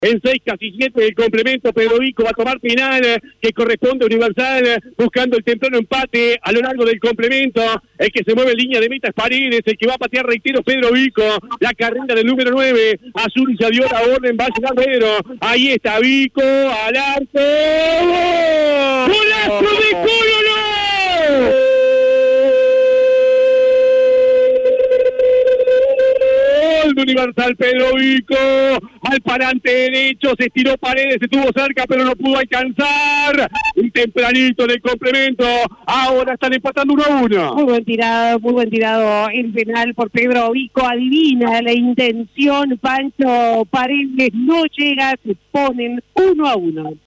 En 6 casi 7 del complemento, Pedro Vico va a tomar penal que corresponde a Universal, buscando el temprano empate a lo largo del complemento. El que se mueve en línea de meta es Paredes, el que va a patear, reitero, Pedro Vico. La carrera del número 9, Azul ya dio la orden, va a llegar Pedro. Ahí está Vico, al arco. ¡Golazo de Colo! Universal, Pedro Vico, al parante derecho, se estiró Paredes, estuvo cerca pero no pudo alcanzar, un tempranito del complemento, ahora están empatando 1-1. Muy buen tirado el penal por Pedro Vico, adivina la intención, Pancho Paredes no llega, se ponen 1-1.